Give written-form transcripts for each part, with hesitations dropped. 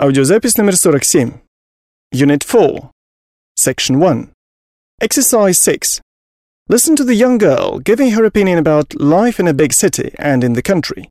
Аудиозапись номер 47. Unit 4. Section 1. Exercise 6. Listen to the young girl giving her opinion about life in a big city and in the country.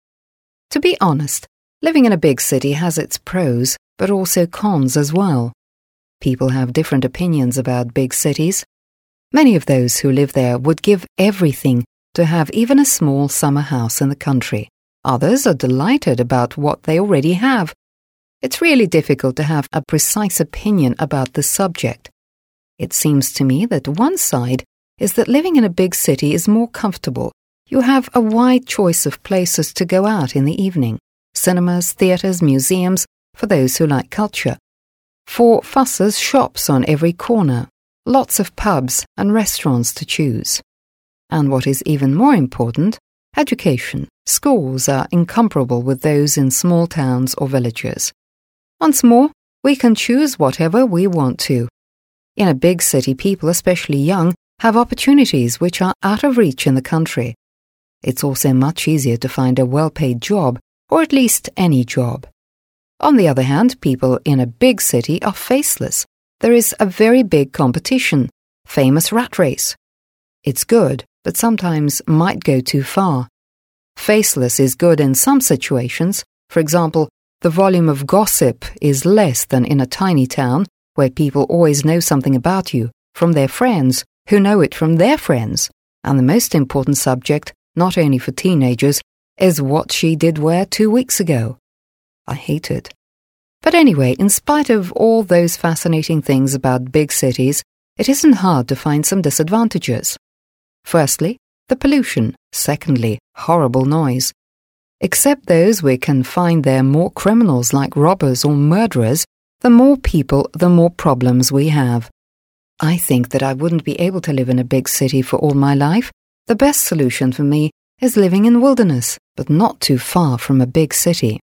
To be honest, living in a big city has its pros, but also cons as well. People have different opinions about big cities. Many of those who live there would give everything to have even a small summer house in the country. Others are delighted about what they already have. It's really difficult to have a precise opinion about this subject. It seems to me that one side is that living in a big city is more comfortable. You have a wide choice of places to go out in the evening: cinemas, theatres, museums, for those who like culture. For fussers, shops on every corner, lots of pubs and restaurants to choose. And what is even more important, education. Schools are incomparable with those in small towns or villages. Once more, we can choose whatever we want to. In a big city, people, especially young, have opportunities which are out of reach in the country. It's also much easier to find a well-paid job, or at least any job. On the other hand, people in a big city are faceless. There is a very big competition, famous rat race. It's good, but sometimes might go too far. Faceless is good in some situations. For example, the volume of gossip is less than in a tiny town where people always know something about you from their friends who know it from their friends. And the most important subject, not only for teenagers, is what she did wear 2 weeks ago. I hate it. But anyway, in spite of all those fascinating things about big cities, it isn't hard to find some disadvantages. Firstly, the pollution. Secondly, horrible noise. Except those we can find there more criminals like robbers or murderers, the more people, the more problems we have. I think that I wouldn't be able to live in a big city for all my life. The best solution for me is living in wilderness, but not too far from a big city.